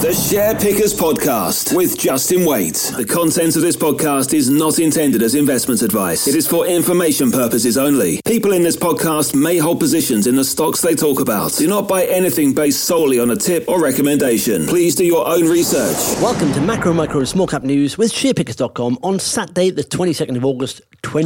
The Share Pickers Podcast with Justin Waite. The content of this podcast is not intended as investment advice. It is for information purposes only. People in this podcast may hold positions in the stocks they talk about. Do not buy anything based solely on a tip or recommendation. Please do your own research. Welcome to Macro, Micro and Small Cap News with SharePickers.com on Saturday, the 22nd of August,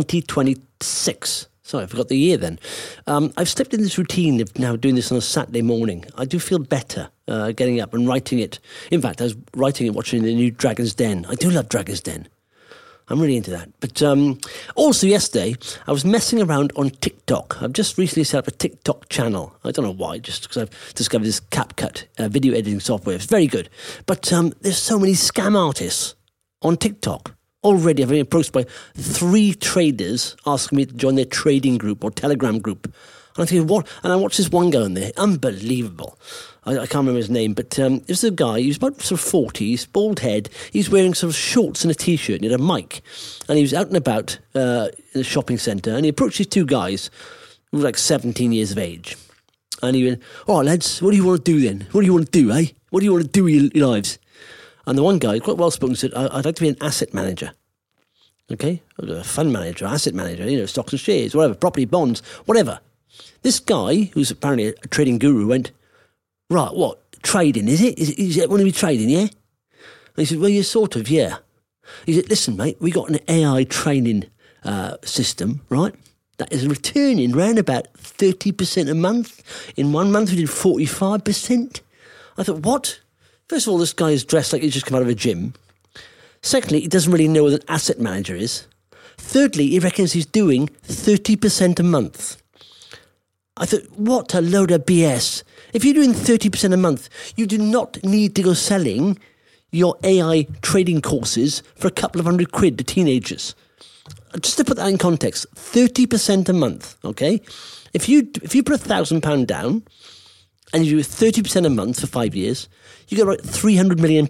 2026. Sorry, I forgot the year then. I've slipped in this routine of now doing this on a Saturday morning. I do feel better getting up and writing it. In fact, I was writing it watching the new Dragon's Den. I do love Dragon's Den. I'm really into that. But also yesterday, I was messing around on TikTok. I've just recently set up a TikTok channel. I don't know why, just because I've discovered this CapCut video editing software. It's very good. But there's so many scam artists on TikTok. Already I've been approached by 3 traders asking me to join their trading group or Telegram group. And I'm thinking, what? And I watched this one guy on there. Unbelievable. I can't remember his name, but it was a guy. He was about sort of 40s, bald head. He's wearing sort of shorts and a T-shirt and he had a mic. And he was out and about in a shopping centre and he approached these 2 guys who were like 17 years of age. And he went, all right, lads, what do you want to do then? What do you want to do, eh? What do you want to do with your lives? And the one guy, quite well spoken, said, I'd like to be an asset manager. Okay? A fund manager, asset manager, stocks and shares, whatever, property, bonds, whatever. This guy, who's apparently a trading guru, went, right, what, trading, is it? Is it want to be trading, yeah? And he said, well, you're sort of, yeah. He said, listen, mate, we got an AI training system, right? That is returning round about 30% a month. In 1 month, we did 45%. I thought, what? First of all, this guy is dressed like he's just come out of a gym. Secondly, he doesn't really know what an asset manager is. Thirdly, he reckons he's doing 30% a month. I thought, what a load of BS. If you're doing 30% a month, you do not need to go selling your AI trading courses for a couple of £100 to teenagers. Just to put that in context, 30% a month, okay? If you put £1,000 down, and you do 30% a month for 5 years, you get about £300 million.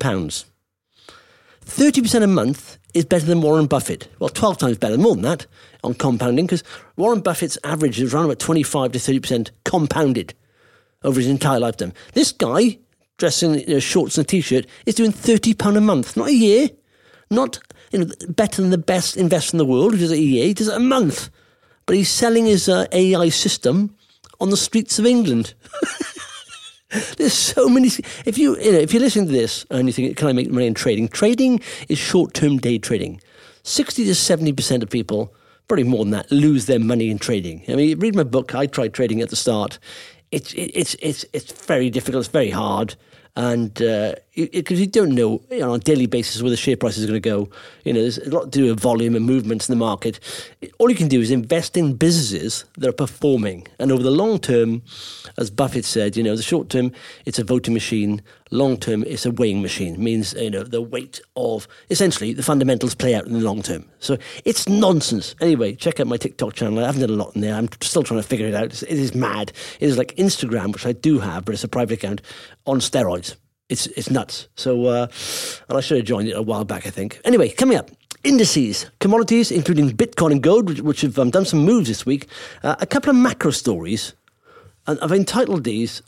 30% a month is better than Warren Buffett. Well, 12 times better, more than that, on compounding, because Warren Buffett's average is around about 25 to 30% compounded over his entire lifetime. This guy, dressed in shorts and a T-shirt, is doing £30 a month, not a year, not better than the best investor in the world, who does it a year, he does it a month. But he's selling his AI system on the streets of England. There's so many. If you're listening to this and you think, can I make money in trading? Trading is short-term day trading. 60 to 70% of people, probably more than that, lose their money in trading. I mean, read my book. I tried trading at the start. It's very difficult. It's very hard. And because you don't know on a daily basis where the share price is going to go, there's a lot to do with volume and movements in the market. All you can do is invest in businesses that are performing. And over the long term, as Buffett said, the short term, it's a voting machine. Long term, it's a weighing machine. It means, the weight of, essentially, the fundamentals play out in the long term. So it's nonsense. Anyway, check out my TikTok channel. I haven't done a lot in there. I'm still trying to figure it out. It is mad. It is like Instagram, which I do have, but it's a private account, on steroids. It's nuts. So, and I should have joined it a while back, I think. Anyway, coming up, indices, commodities, including Bitcoin and gold, which have done some moves this week. A couple of macro stories. And I've entitled these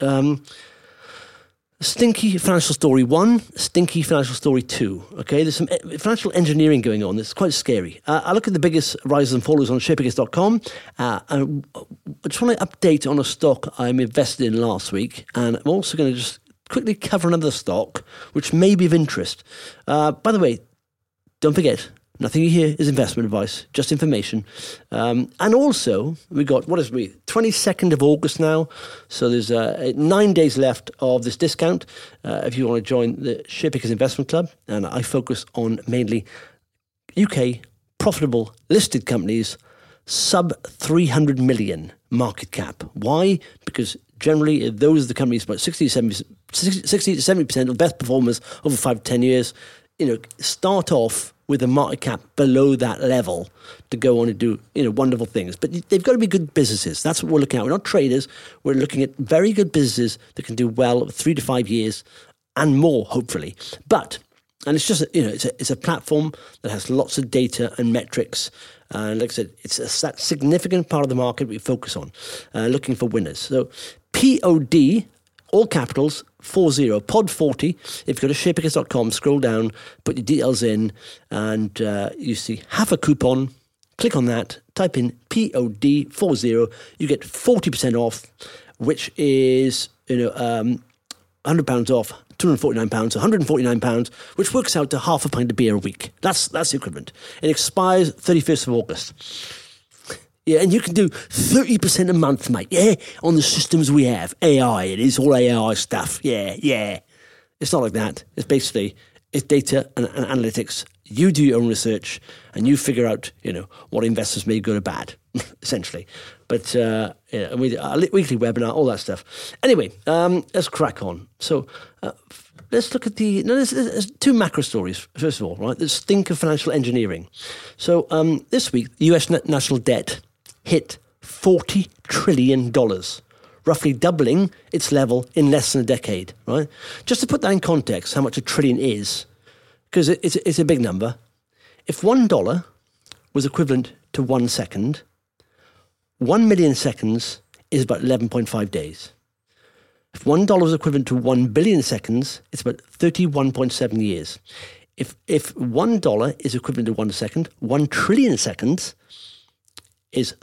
Stinky Financial Story 1, Stinky Financial Story 2. Okay, there's some financial engineering going on. It's quite scary. I look at the biggest rises and fallers on SharePickers.com. And I just want to update on a stock I'm invested in last week. And I'm also going to just quickly cover another stock, which may be of interest. By the way, don't forget, nothing you hear is investment advice, just information. And also, we got, 22nd of August now. So there's 9 days left of this discount if you want to join the SharePickers Investment Club. And I focus on mainly UK profitable listed companies, sub 300 million market cap. Why? Because generally, those are the companies, about 60 to 70% of best performers over 5 to 10 years, start off with a market cap below that level to go on and do, wonderful things. But they've got to be good businesses. That's what we're looking at. We're not traders. We're looking at very good businesses that can do well over 3 to 5 years and more, hopefully. And it's just, it's a platform that has lots of data and metrics. And like I said, it's a significant part of the market we focus on, looking for winners. So POD all capitals, 40, pod 40. If you go to sharepickers.com, scroll down, put your details in, and you see half a coupon. Click on that, type in POD 40. You get 40% off, which is £100 off, £249, £149, which works out to half a pint of beer a week. That's the equivalent. It expires 31st of August. Yeah, and you can do 30% a month, mate. Yeah, on the systems we have. AI, it is all AI stuff. Yeah. It's not like that. It's basically, it's data and analytics. You do your own research and you figure out, what investors made good or bad, essentially. But, a weekly webinar, all that stuff. Anyway, let's crack on. So, let's look at there's two macro stories, first of all, right? The stink of financial engineering. So, this week, the US national debt hit $40 trillion, roughly doubling its level in less than a decade, right? Just to put that in context, how much a trillion is, because it's a big number. If $1 was equivalent to 1 second, 1 million seconds is about 11.5 days. If $1 was equivalent to 1 billion seconds, it's about 31.7 years. If $1 is equivalent to 1 second, 1 trillion seconds is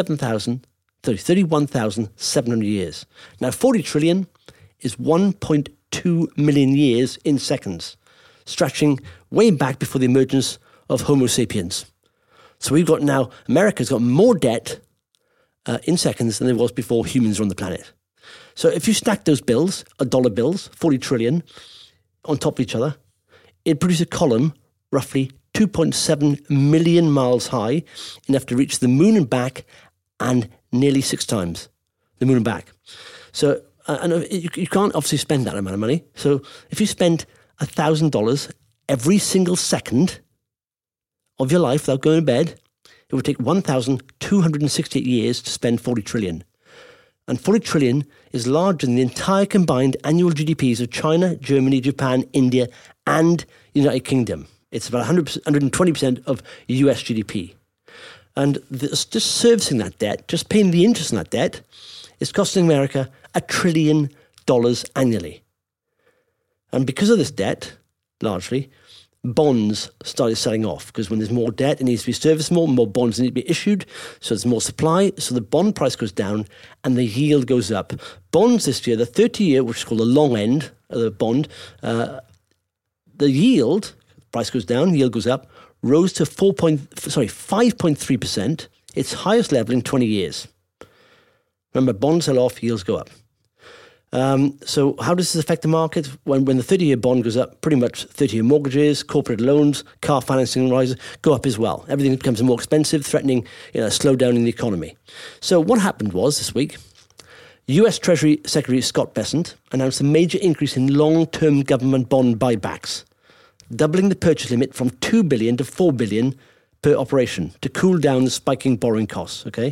31,700 years. Now, 40 trillion is 1.2 million years in seconds, stretching way back before the emergence of Homo sapiens. So America's got more debt in seconds than there was before humans were on the planet. So if you stack those bills, dollar bills, 40 trillion, on top of each other, it produces a column roughly 2.7 million miles high, enough to reach the moon and back, and nearly 6 times the moon and back. So you can't obviously spend that amount of money. So if you spend $1,000 every single second of your life without going to bed, it would take 1,268 years to spend 40 trillion. And 40 trillion is larger than the entire combined annual GDPs of China, Germany, Japan, India, and the United Kingdom. It's about 120% of US GDP. And just servicing that debt, just paying the interest on that debt, is costing America $1 trillion annually. And because of this debt, largely, bonds started selling off, because when there's more debt, it needs to be serviced more bonds need to be issued, so there's more supply, so the bond price goes down and the yield goes up. Bonds this year, the 30-year, which is called the long end of the bond, the yield, price goes down, yield goes up, rose to 5.3%, its highest level in 20 years. Remember, bonds sell off, yields go up. So how does this affect the market? When the 30-year bond goes up, pretty much 30-year mortgages, corporate loans, car financing rises, go up as well. Everything becomes more expensive, threatening a slowdown in the economy. So what happened was this week, US Treasury Secretary Scott Bessent announced a major increase in long-term government bond buybacks, doubling the purchase limit from $2 billion to $4 billion per operation to cool down the spiking borrowing costs, okay?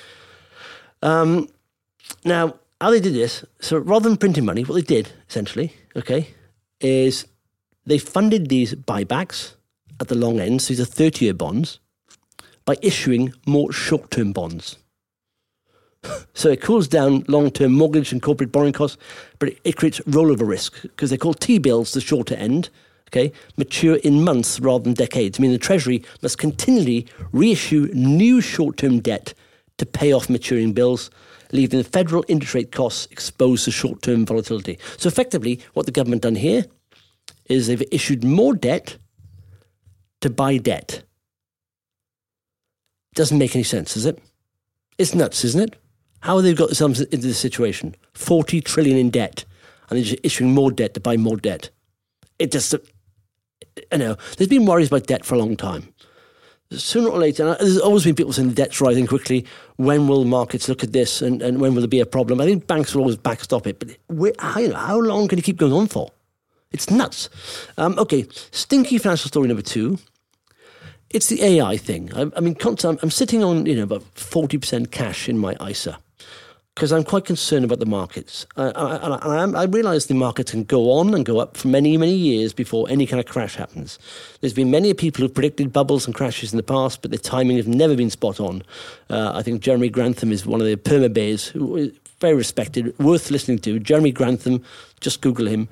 Now, how they did this, so rather than printing money, what they did, essentially, okay, is they funded these buybacks at the long end, so these are 30-year bonds, by issuing more short-term bonds. So it cools down long-term mortgage and corporate borrowing costs, but it creates rollover risk, because they're called T-bills, the shorter end, okay, mature in months rather than decades. I mean, the Treasury must continually reissue new short-term debt to pay off maturing bills, leaving the federal interest rate costs exposed to short-term volatility. So effectively, what the government done here is they've issued more debt to buy debt. Doesn't make any sense, does it? It's nuts, isn't it? How have they got themselves into this situation? 40 trillion in debt, and they're just issuing more debt to buy more debt. It just, there's been worries about debt for a long time. Sooner or later, and there's always been people saying the debt's rising quickly. When will markets look at this, and when will there be a problem? I think banks will always backstop it, but how long can it keep going on for? It's nuts. Okay, stinky financial story number 2. It's the AI thing. I mean, I'm sitting on about 40% cash in my ISA, because I'm quite concerned about the markets. I realise the markets can go on and go up for many, many years before any kind of crash happens. There's been many people who've predicted bubbles and crashes in the past, but the timing has never been spot on. I think Jeremy Grantham is one of the perma-bears who very respected, worth listening to. Jeremy Grantham, just Google him.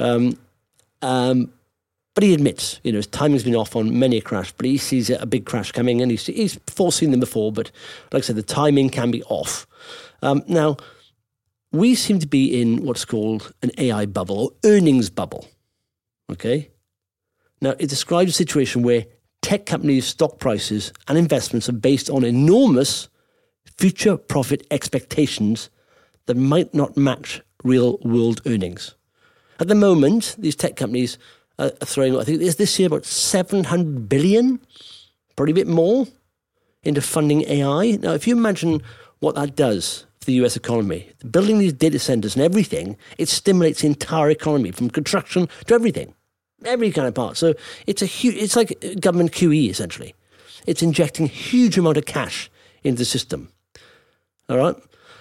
But he admits, his timing's been off on many a crash, but he sees a big crash coming, and he's foreseen them before, but like I said, the timing can be off. Now, we seem to be in what's called an AI bubble, or earnings bubble, okay? Now, it describes a situation where tech companies' stock prices and investments are based on enormous future profit expectations that might not match real-world earnings. At the moment, these tech companies are throwing, I think this year, about $700 billion, probably a bit more, into funding AI. Now, if you imagine what that does for the US economy, building these data centers and everything, it stimulates the entire economy, from construction to everything, every kind of part. So it's like government QE, essentially. It's injecting a huge amount of cash into the system. All right?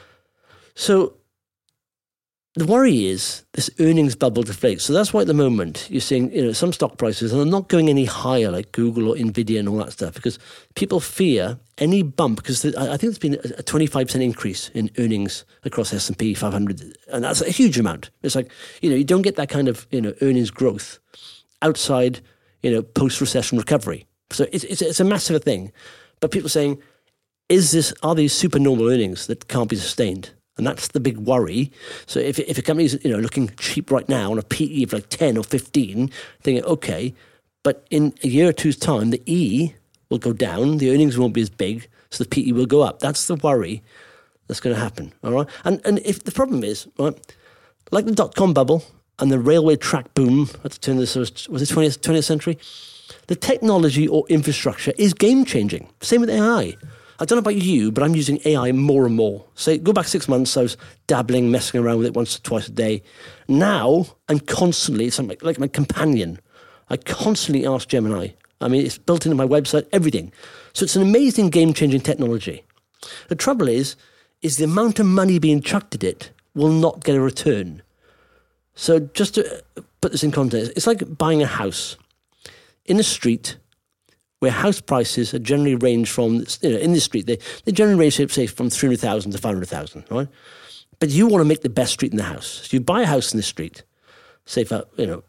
So the worry is this earnings bubble deflates. So that's why at the moment you're seeing some stock prices are not going any higher, like Google or Nvidia and all that stuff, because people fear any bump, because I think there's been a 25% increase in earnings across S&P 500, and that's a huge amount. It's like, you don't get that kind of earnings growth outside post-recession recovery. So it's a massive thing. But people are saying, are these supernormal earnings that can't be sustained? And that's the big worry. So if a company is looking cheap right now on a PE of like 10 or 15, thinking, okay, but in a year or two's time, the E will go down, the earnings won't be as big, so the PE will go up. That's the worry that's going to happen, all right? And if the problem is, right, like the dot-com bubble and the railway track boom at the turn of the 20th century, the technology or infrastructure is game-changing. Same with AI. I don't know about you, but I'm using AI more and more. So go back 6 months, I was dabbling, messing around with it once or twice a day. Now, I'm constantly, it's like my companion. I constantly ask Gemini. I mean, it's built into my website, everything. So it's an amazing game-changing technology. The trouble is the amount of money being chucked at it will not get a return. So just to put this in context, it's like buying a house in a street where house prices are generally range from, in the street, they generally range, say, from 300,000 to 500,000, right? But you want to make the best street in the house. So you buy a house in the street, say for,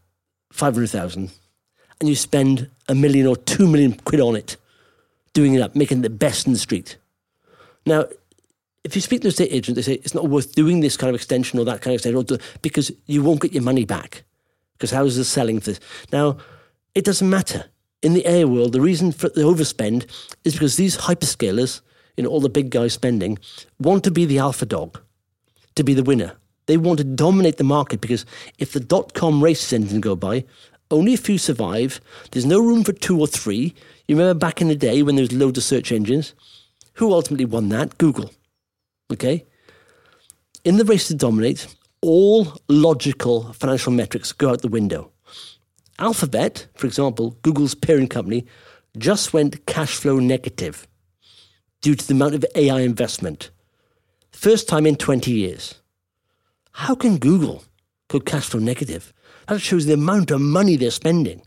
500,000, and you spend $1 million or $2 million quid on it, doing it up, making it the best in the street. Now, if you speak to an estate agent, they say it's not worth doing this kind of extension or that kind of extension, because you won't get your money back, because houses are selling for this. Now, it doesn't matter. In the AI world, the reason for the overspend is because these hyperscalers, all the big guys spending, want to be the alpha dog, to be the winner. They want to dominate the market, because if the dot-com race engine go by, only a few survive. There's no room for 2 or 3. You remember back in the day when there was loads of search engines? Who ultimately won that? Google. Okay? In the race to dominate, all logical financial metrics go out the window. Alphabet, for example, Google's parent company, just went cash flow negative due to the amount of AI investment. First time in 20 years. How can Google go cash flow negative? That shows the amount of money they're spending.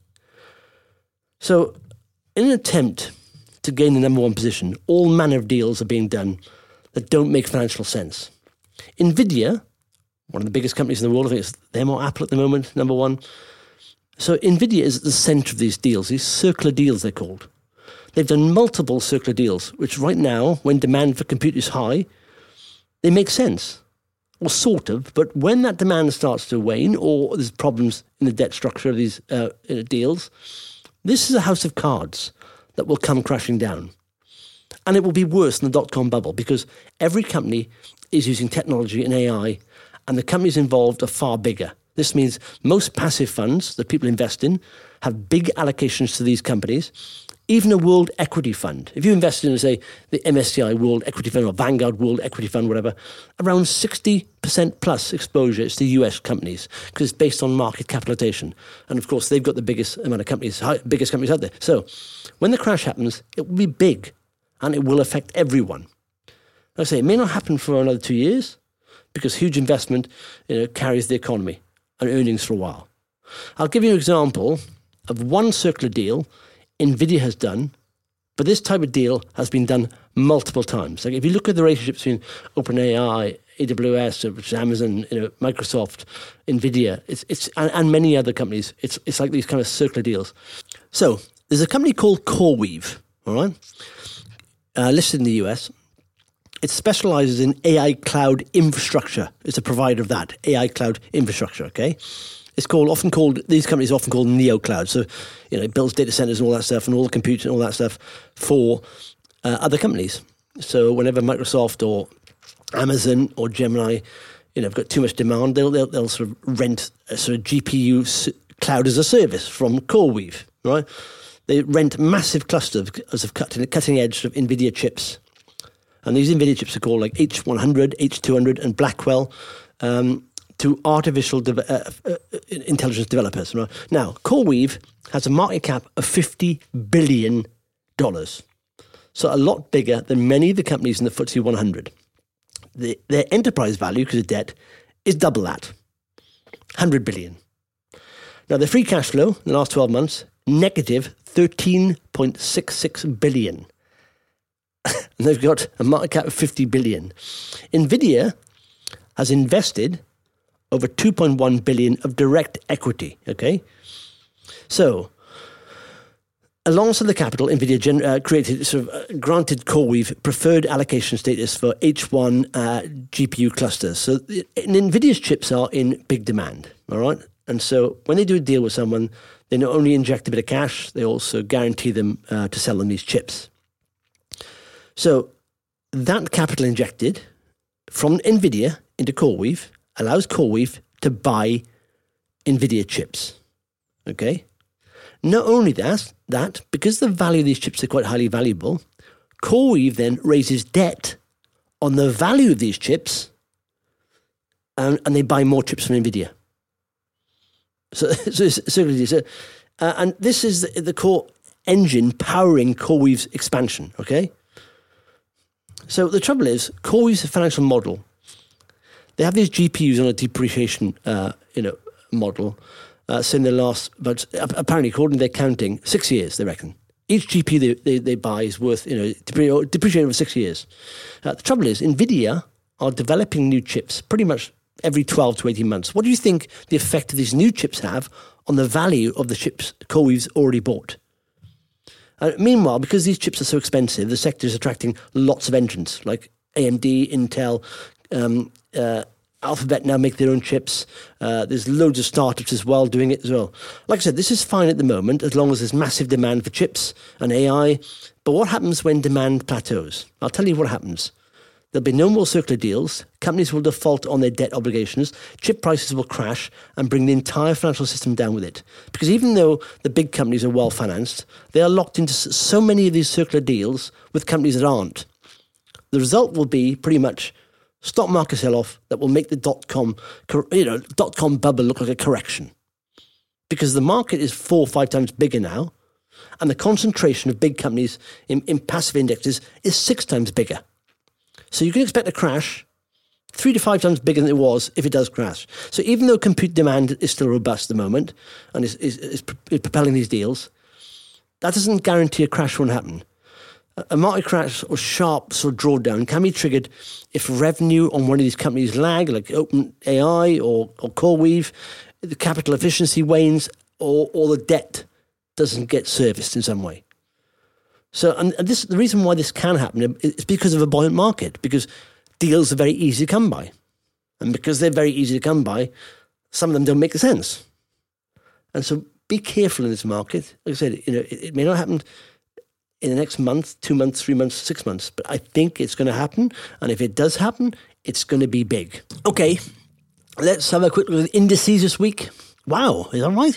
So, in an attempt to gain the number one position, all manner of deals are being done that don't make financial sense. Nvidia, one of the biggest companies in the world, I think it's them or Apple at the moment, number one. So Nvidia is at the center of these deals, these circular deals they're called. They've done multiple circular deals, which right now, when demand for compute is high, they make sense. Or sort of, but when that demand starts to wane, or there's problems in the debt structure of these deals, this is a house of cards that will come crashing down. And it will be worse than the dot-com bubble, because every company is using technology and AI, and the companies involved are far bigger. This means most passive funds that people invest in have big allocations to these companies. Even a world equity fund. If you invest in, say, the MSCI World Equity Fund or Vanguard World Equity Fund, whatever, around 60% plus exposure is to US companies, because it's based on market capitalization. And of course, they've got the biggest amount of companies, biggest companies out there. So when the crash happens, it will be big and it will affect everyone. Like I say, it may not happen for another 2 years, because huge investment carries the economy and earnings for a while. I'll give you an example of one circular deal Nvidia has done But this type of deal has been done multiple times. Like if you look at the relationships between OpenAI, AWS, which is Amazon, Microsoft, Nvidia, and many other companies, it's like these kind of circular deals. So there's a company called CoreWeave, all right, listed in the US. It specializes in AI cloud infrastructure. It's a provider of that AI cloud infrastructure. Okay, these companies are often called neocloud. So it builds data centers and all that stuff, and all the compute and all that stuff for other companies. So whenever Microsoft or Amazon or Gemini, have got too much demand, they'll sort of rent a sort of GPU cloud as a service from CoreWeave, right? They rent massive clusters of cutting edge sort of NVIDIA chips. And these NVIDIA chips are called like H100, H200, and Blackwell to artificial intelligence developers. Right? Now, CoreWeave has a market cap of $50 billion. So a lot bigger than many of the companies in the FTSE 100. Their enterprise value, because of debt, is double that, $100 billion. Now, their free cash flow in the last 12 months, negative $13.66 billion. And they've got a market cap of $50 billion. Nvidia has invested over $2.1 billion of direct equity, okay? So, alongside the capital, Nvidia granted CoreWeave preferred allocation status for H1 GPU clusters. So Nvidia's chips are in big demand, all right? And so when they do a deal with someone, they not only inject a bit of cash, they also guarantee them to sell them these chips. So that capital injected from Nvidia into CoreWeave allows CoreWeave to buy Nvidia chips, okay? Not only that, because the value of these chips are quite highly valuable, CoreWeave then raises debt on the value of these chips, and they buy more chips from Nvidia. And this is the core engine powering CoreWeave's expansion. Okay, so the trouble is CoreWeave's financial model. They have these GPUs on a depreciation, model. So in the last, but apparently, according to their counting, 6 years, they reckon. Each GPU they buy is worth, depreciating over 6 years. The trouble is, NVIDIA are developing new chips pretty much every 12 to 18 months. What do you think the effect of these new chips have on the value of the chips CoreWeave's already bought? Meanwhile, because these chips are so expensive, the sector is attracting lots of entrants, like AMD, Intel, Alphabet now make their own chips. There's loads of startups as well doing it as well. Like I said, this is fine at the moment as long as there's massive demand for chips and AI. But what happens when demand plateaus? I'll tell you what happens. There'll be no more circular deals. Companies will default on their debt obligations. Chip prices will crash and bring the entire financial system down with it. Because even though the big companies are well financed, they are locked into so many of these circular deals with companies that aren't. The result will be pretty much stock market sell-off that will make the dot-com bubble look like a correction. Because the market is 4 or 5 times bigger now, and the concentration of big companies in passive indexes is 6 times bigger. So you can expect a crash 3 to 5 times bigger than it was if it does crash. So even though compute demand is still robust at the moment and is propelling these deals, that doesn't guarantee a crash won't happen. A market crash or sharp sort of drawdown can be triggered if revenue on one of these companies lag, like OpenAI or CoreWeave, the capital efficiency wanes, or the debt doesn't get serviced in some way. So, and this, the reason why this can happen is because of a buoyant market, because deals are very easy to come by. And because they're very easy to come by, some of them don't make sense. And so be careful in this market. Like I said, it may not happen in the next month, 2 months, 3 months, 6 months. But I think it's going to happen. And if it does happen, it's going to be big. Okay, let's have a quick look at the indices this week. Wow, is that right?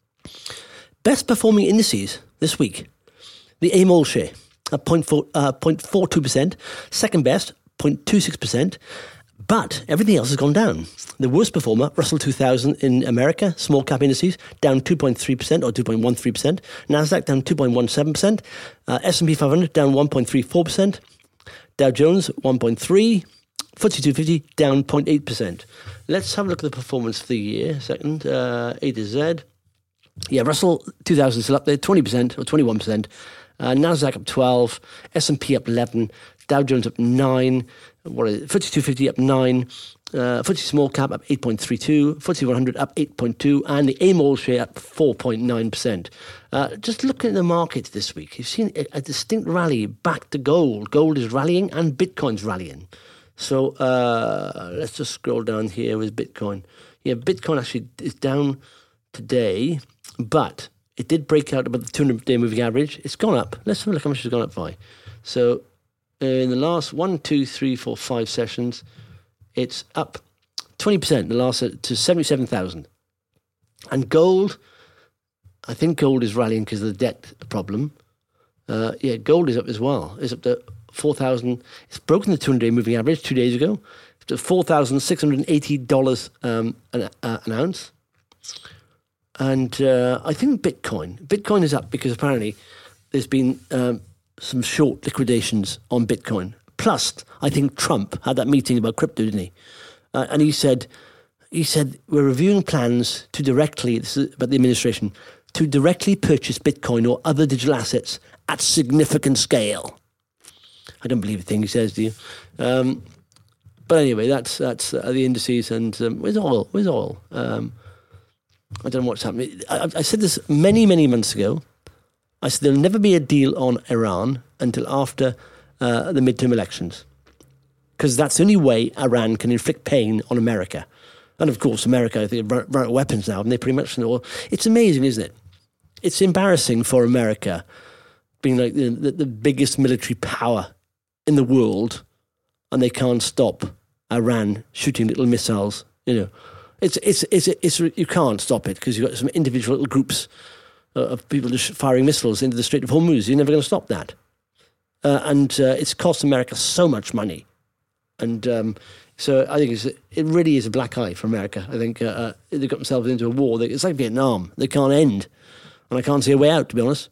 Best performing indices this week. The AIM All-Share at 0.42%. Second best, 0.26%. But everything else has gone down. The worst performer, Russell 2000 in America, small cap indices, down 2.3% or 2.13%. NASDAQ down 2.17%. S&P 500 down 1.34%. Dow Jones 1.3%. FTSE 250 down 0.8%. Let's have a look at the performance for the year. Second, A to Z. Yeah, Russell 2000 is still up there, 20% or 21%. Nasdaq up 12, S&P up 11, Dow Jones up 9, FTSE 250 up 9, FTSE small cap up 8.32, FTSE 100 up 8.2, and the AIM all share up 4.9%. Just looking at the market this week, you've seen a distinct rally back to gold. Gold is rallying and Bitcoin's rallying. So let's just scroll down here with Bitcoin. Yeah, Bitcoin actually is down today, but it did break out above the 200-day moving average. It's gone up. Let's have a look how much it's gone up by. So in the last 1, 2, 3, 4, 5 sessions, it's up 20% the last to 77,000. And gold, I think gold is rallying because of the debt problem. Gold is up as well. It's up to 4,000. It's broken the 200-day moving average 2 days ago. It's to $4,680 an ounce. And I think Bitcoin is up because apparently there's been some short liquidations on Bitcoin. Plus, I think Trump had that meeting about crypto, didn't he? And he said, we're reviewing plans to directly, this is about the administration, to directly purchase Bitcoin or other digital assets at significant scale. I don't believe a thing he says, do you? But anyway, that's the indices. And where's oil? I don't know what's happening. I said this many, many months ago. I said there'll never be a deal on Iran until after the midterm elections, because that's the only way Iran can inflict pain on America. And of course, America, I think, run out of weapons now, and they pretty much know. It's amazing, isn't it? It's embarrassing for America being like the biggest military power in the world, and they can't stop Iran shooting little missiles. It's you can't stop it because you've got some individual little groups of people just firing missiles into the Strait of Hormuz. You're never going to stop that. And it's cost America so much money. And so I think it really is a black eye for America. I think they got themselves into a war. It's like Vietnam. They can't end. And I can't see a way out, to be honest.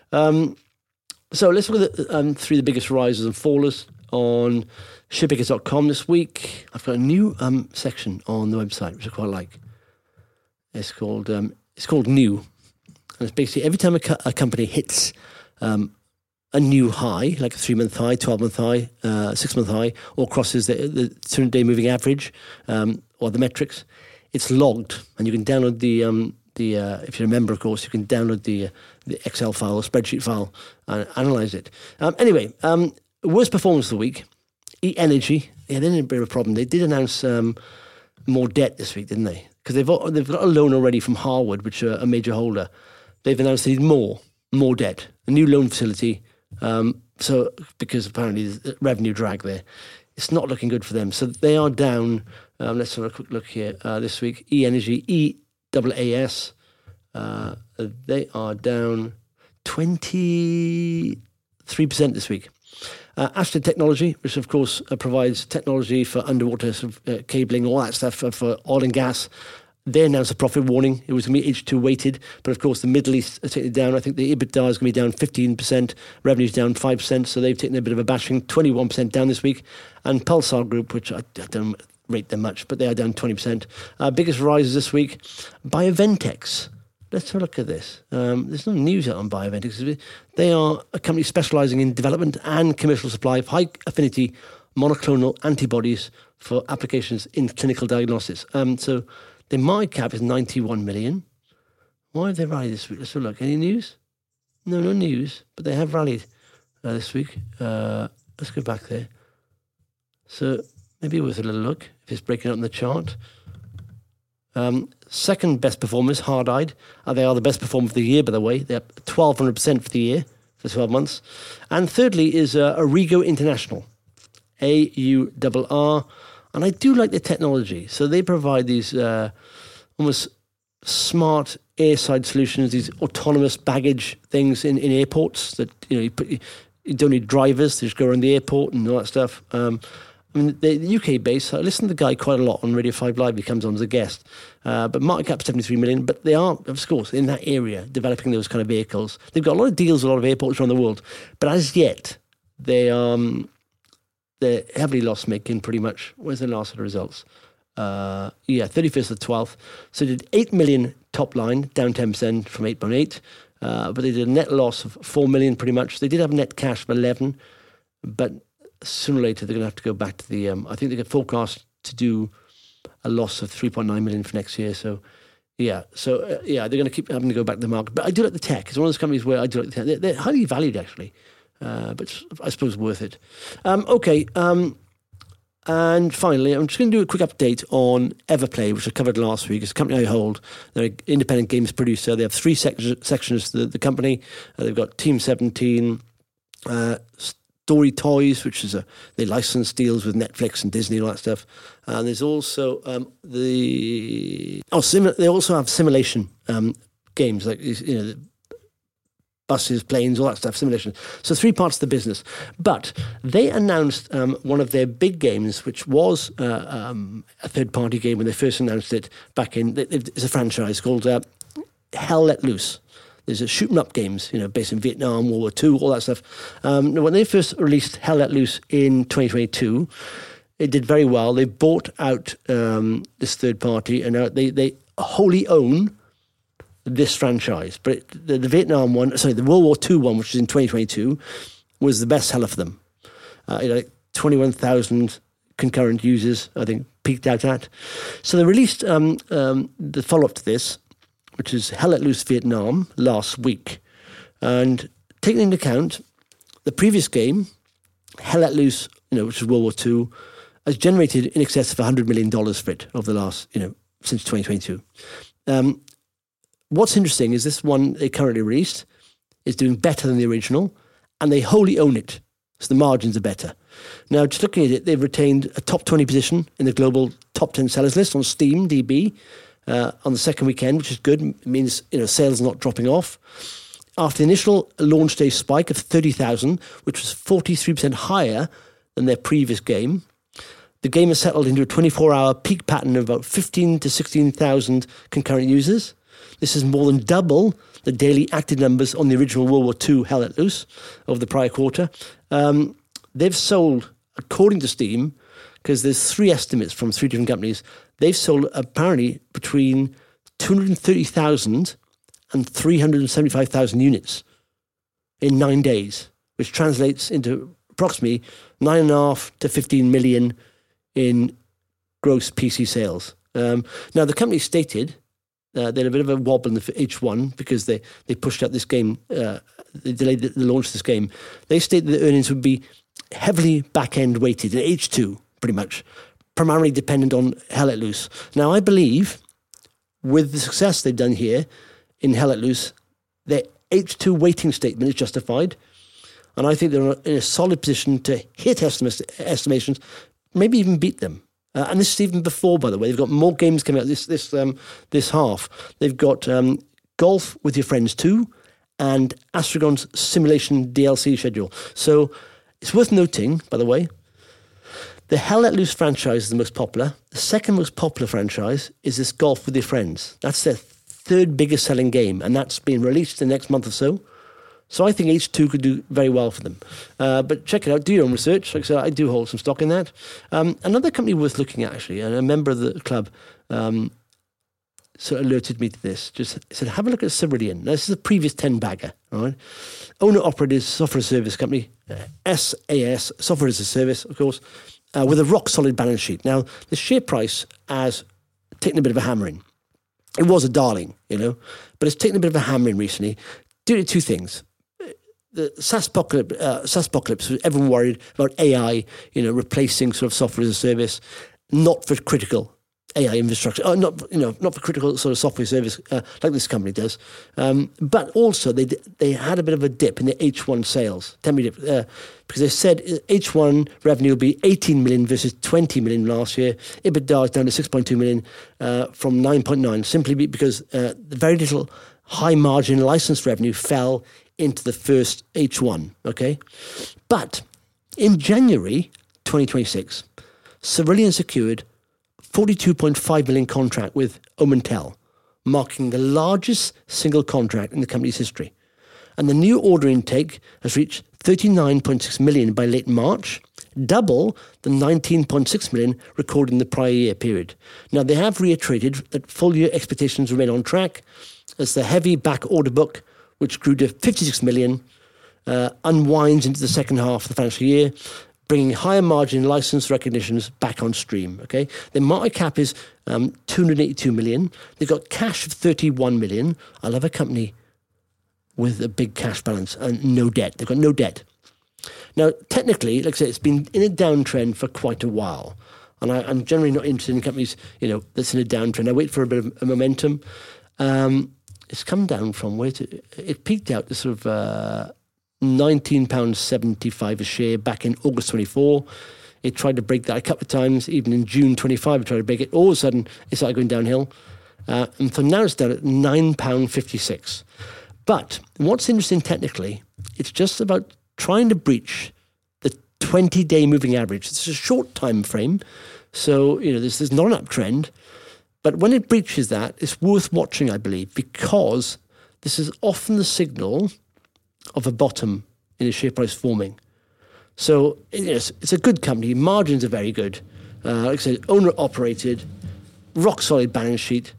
So let's look at through the biggest risers and fallers on SharePickers.com this week. I've got a new section on the website, which I quite like. It's called New. And it's basically every time a company hits a new high, like a 3-month high, 12-month high, 6-month high, or crosses the 200-day moving average or the metrics, it's logged. And you can download the if you're a member, of course, you can download the Excel file or spreadsheet file and analyze it. Anyway, worst performance of the week, E-Energy. Yeah, they didn't have a problem. They did announce more debt this week, didn't they? Because they've got a loan already from Harwood, which are a major holder. They've announced they need more debt, a new loan facility. So because apparently there's a revenue drag there, it's not looking good for them. So they are down. Let's have a quick look here. This week, E-Energy, EAAS, they are down 23% this week. Ashtead Technology, which of course provides technology for underwater cabling, all that stuff for oil and gas. They announced a profit warning. It was going to be H2 weighted, but of course the Middle East has taken it down. I think the EBITDA is going to be down 15%, revenue's down 5%, so they've taken a bit of a bashing, 21% down this week. And Pulsar Group, which I don't rate them much, but they are down 20%. Biggest rises this week, Bioventex. Let's have a look at this. There's no news out on Bioventex. They are a company specialising in development and commercial supply of high-affinity monoclonal antibodies for applications in clinical diagnostics. So their market cap is 91 million. Why have they rallied this week? Let's have a look. Any news? No news, but they have rallied this week. Let's go back there. So maybe worth a little look if it's breaking out in the chart. Second best performers, Hard-Eyed. They are the best performer of the year, by the way. They're up 1,200% for the year, for 12 months. And thirdly is Aurigo International, AURR. And I do like the technology. So they provide these almost smart airside solutions, these autonomous baggage things in airports that, you don't need drivers. They just go around the airport and all that stuff. I mean, the UK base, I listen to the guy quite a lot on Radio 5 Live. He comes on as a guest. But market cap 73 million. But they are, of course, in that area, developing those kind of vehicles. They've got a lot of deals with a lot of airports around the world. But as yet, they're heavily loss-making, pretty much. Where's the last set of results? 31st of the 12th. So they did 8 million top line, down 10% from 8.8. But they did a net loss of 4 million pretty much. They did have net cash of 11, but sooner or later they're going to have to go back to the, I think they get forecast to do a loss of 3.9 million for next year. So they're going to keep having to go back to the market. But I do like the tech. It's one of those companies where I do like the tech. They're highly valued actually, but I suppose worth it. And finally, I'm just going to do a quick update on Everplay, which I covered last week. It's a company I hold. They're an independent games producer. They have three sections to the company. They've got Team 17, Story Toys, which is they license deals with Netflix and Disney and all that stuff. And there's also they also have simulation games like buses, planes, all that stuff, simulation. So three parts of the business. But they announced one of their big games, which was a third-party game when they first announced it back in, it's a franchise called Hell Let Loose. There's a shooting up games, based in Vietnam, World War II, all that stuff. When they first released Hell Let Loose in 2022, it did very well. They bought out this third party, and now they wholly own this franchise. But the Vietnam one, the World War II one, which is in 2022, was the best seller for them. 21,000 concurrent users, I think, peaked out at. So they released the follow-up to this, which is Hell Let Loose Vietnam, last week. And taking into account the previous game, Hell Let Loose, which is World War II, has generated in excess of $100 million for it over the last, since 2022. What's interesting is this one they currently released is doing better than the original, and they wholly own it, so the margins are better. Now, just looking at it, they've retained a top 20 position in the global top 10 sellers list on Steam, DB, on the second weekend, which is good. It means sales are not dropping off. After the initial launch day spike of 30,000, which was 43% higher than their previous game, the game has settled into a 24-hour peak pattern of about 15 to 16,000 concurrent users. This is more than double the daily active numbers on the original World War II Hell Let Loose of the prior quarter. They've sold, according to Steam, because there's three estimates from three different companies, they've sold apparently between 230,000 and 375,000 units in 9 days, which translates into approximately 9.5 to 15 million in gross PC sales. Now, the company stated they had a bit of a wobble in the H1 because they pushed out this game, they delayed the launch of this game. They stated the earnings would be heavily back-end weighted in H2, pretty much, primarily dependent on Hell Let Loose. Now, I believe with the success they've done here in Hell Let Loose, their H2 weighting statement is justified, and I think they're in a solid position to hit estimations, maybe even beat them. And this is even before, by the way. They've got more games coming out this half. They've got Golf with Your Friends 2 and Astragon's Simulation DLC schedule. So it's worth noting, by the way, the Hell Let Loose franchise is the most popular. The second most popular franchise is this Golf with Your Friends. That's their third biggest selling game, and that's being released in the next month or so. So I think H2 could do very well for them. But check it out. Do your own research. Like I said, I do hold some stock in that. Another company worth looking at, actually, and a member of the club sort of alerted me to this. Just said, have a look at Cerillion. Now, this is a previous 10-bagger. All right? Owner-operated software service company, SAS, software as a service, of course, with a rock-solid balance sheet. Now, the share price has taken a bit of a hammering. It was a darling, but it's taken a bit of a hammering recently due to two things. The SaaSpocalypse, everyone worried about AI, replacing sort of software as a service, not for critical AI infrastructure, not for critical sort of software service like this company does. But also they had a bit of a dip in the H1 sales, temporary dip, because they said H1 revenue will be 18 million versus 20 million last year. EBITDA is down to 6.2 million from 9.9, simply because the very little high margin license revenue fell into the first H1, okay? But in January 2026, Cerillion secured $42.5 million contract with Omantel, marking the largest single contract in the company's history. And the new order intake has reached 39.6 million by late March, double the 19.6 million recorded in the prior year period. Now, they have reiterated that full-year expectations remain on track as the heavy back order book, which grew to 56 million, unwinds into the second half of the financial year, bringing higher margin license recognitions back on stream. Okay, their market cap is 282 million. They've got cash of 31 million. I love a company with a big cash balance and no debt. They've got no debt. Now, technically, like I said, it's been in a downtrend for quite a while. And I'm generally not interested in companies, that's in a downtrend. I wait for a bit of a momentum. It's come down from where it peaked out to sort of £19.75 a share back in August 24. It tried to break that a couple of times. Even in June 25, it tried to break it. All of a sudden, it started going downhill. And so now it's down at £9.56. But what's interesting technically, it's just about trying to breach the 20-day moving average. It's a short time frame. So, there's not an uptrend. But when it breaches that, it's worth watching, I believe, because this is often the signal of a bottom in a share price forming. So it's a good company. Margins are very good. Like I said, owner-operated, rock-solid balance sheet.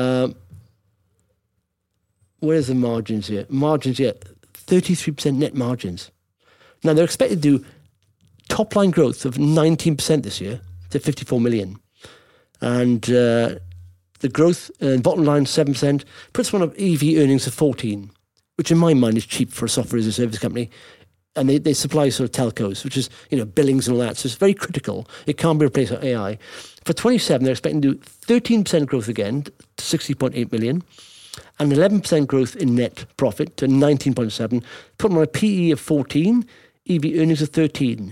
Where's the margins here? Margins here, 33% net margins. Now, they're expected to do top-line growth of 19% this year to 54 million. And the growth in bottom line, 7%, puts one of EV earnings of 14, which in my mind is cheap for a software as a service company. And they supply sort of telcos, which is, billings and all that. So it's very critical. It can't be replaced by AI. For 27, they're expecting to do 13% growth again to 60.8 million. And 11% growth in net profit to 19.7, put them on a PE of 14, EV earnings of 13.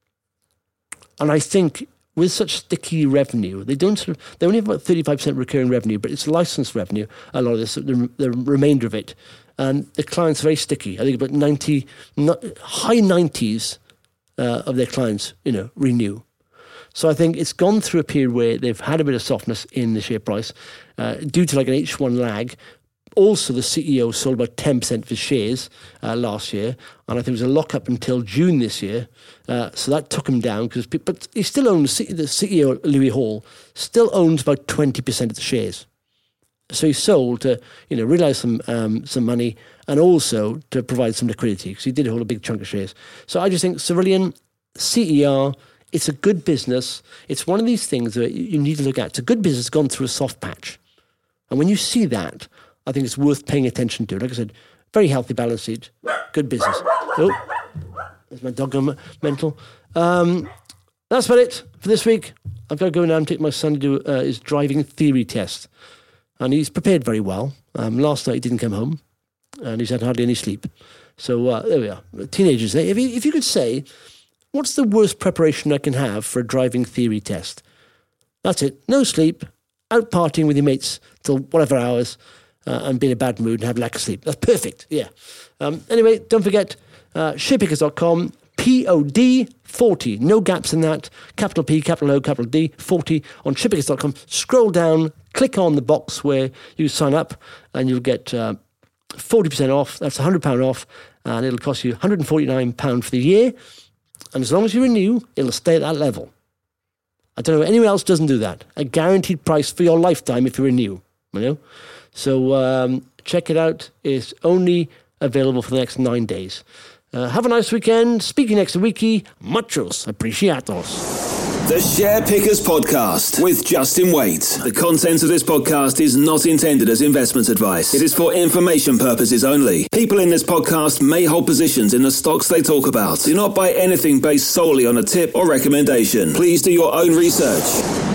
And I think with such sticky revenue, they only have about 35% recurring revenue, but it's licensed revenue, a lot of this, the remainder of it. And the clients are very sticky. I think about high 90s of their clients, renew. So I think it's gone through a period where they've had a bit of softness in the share price due to like an H1 lag. Also, the CEO sold about 10% of his shares last year, and I think it was a lock-up until June this year. So that took him down, but he still owns, the CEO, Louis Hall, still owns about 20% of the shares. So he sold to, realise some money and also to provide some liquidity because he did hold a big chunk of shares. So I just think Cerillion, CER, it's a good business. It's one of these things that you need to look at. It's a good business gone through a soft patch. And when you see that, I think it's worth paying attention to. Like I said, very healthy balance sheet, good business. Oh, there's my dog going mental. That's about it for this week. I've got to go now and take my son to do his driving theory test. And he's prepared very well. Last night he didn't come home, and he's had hardly any sleep. So there we are. Teenagers, if you could say, what's the worst preparation I can have for a driving theory test? That's it. No sleep, out partying with your mates till whatever hours, and be in a bad mood and have lack of sleep. That's perfect, yeah. Anyway, don't forget, sharepickers.com, POD 40. No gaps in that. Capital P, capital O, capital D, 40 on sharepickers.com. Scroll down, click on the box where you sign up, and you'll get 40% off. That's £100 off, and it'll cost you £149 for the year. And as long as you renew, it'll stay at that level. I don't know if anyone else doesn't do that. A guaranteed price for your lifetime if you renew, So check it out. It's only available for the next 9 days. Have a nice weekend. Speaking next weeky, muchos apreciados. The Share Pickers Podcast with Justin Waite. The content of this podcast is not intended as investment advice. It is for information purposes only. People in this podcast may hold positions in the stocks they talk about. Do not buy anything based solely on a tip or recommendation. Please do your own research.